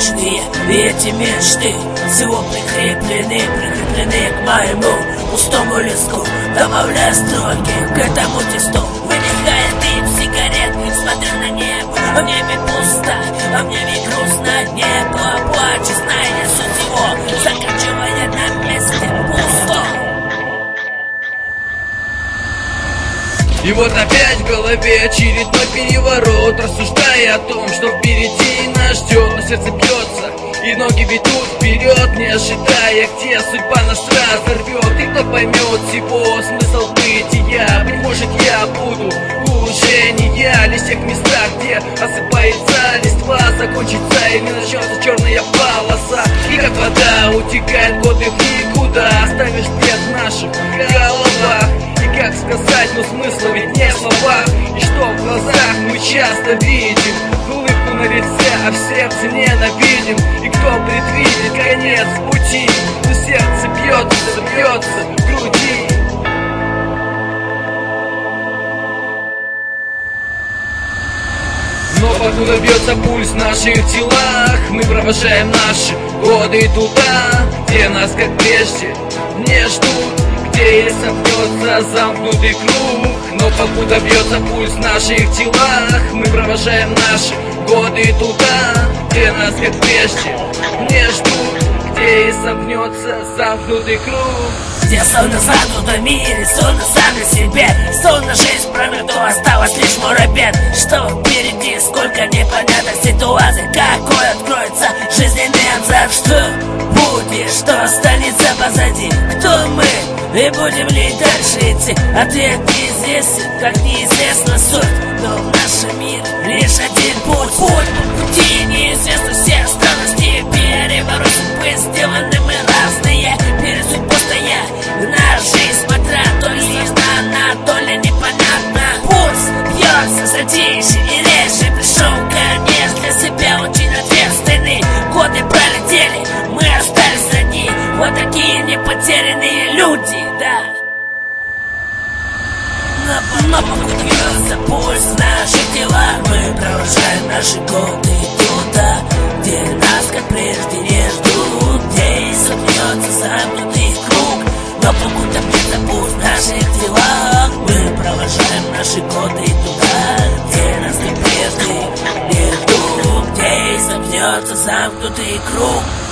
вечные, и эти мечты всего прикреплены к моему пустому листку. Добавляя строки к этому тексту, выдыхая дым сигарет, смотрю на небо, а в небе пусто, а в небе грустно. Небо плачет, зная суть его, заканчивая на месте пусто. И вот опять в голове очередной переворот, рассуждая о том, что впереди нас ждет. Но сердце бьется, и ноги ведут вперед, не ожидая, где судьба нас разорвет. И кто поймет всего смысл бытия? Быть может, я буду уже не я, лишь в тех местах, где осыпается листва, закончится или начнется черная полоса. И как вода утекает годы в никуда, оставишь след в наших головах. Как сказать, но смысла ведь не в словах. И что в глазах мы часто видим, улыбку на лице, а в сердце ненавидим. И кто предвидит конец пути, но сердце бьется в груди. Но покуда бьется пульс в наших телах, мы провожаем наши годы туда, где нас, как прежде, не ждут, где сомкнется замкнутый круг. Но покуда бьется пульс в наших телах, мы провожаем наши годы туда, где нас, как прежде, не ждут, где сомкнется замкнутый круг. Где словно замкнутом мире, словно сам на себе, словно жизнь прожиту, осталось лишь муравет. Что впереди, сколько непонятных ситуаций, какой откроется жизненный абзац. Что будет, что останется позади, кто мы, и будем ли дальше идти? Ответ неизвестен, как неизвестна суть, но в нашем мире лишь один путь. Путь по пути неизвестны все странности, переворот судьбы, сделаны мы разные, перед судьбой стоя на жизнь смотря, то ли знана, то ли непонятно. Пульс бьется затише и реже, пришел конец для себя очень ответственный. Годы пролетели, мы остались одни, вот такие непотерянные люди, да. Но покуда бьется пульс в наших телах, мы провожаем наши годы туда, где нас, как прежде, не ждут, где и сомкнется замкнутый круг. Но покуда бьется пульс в наших телах, мы провожаем наши годы туда, где нас, как прежде, не ждут, где и сомкнется замкнутый круг.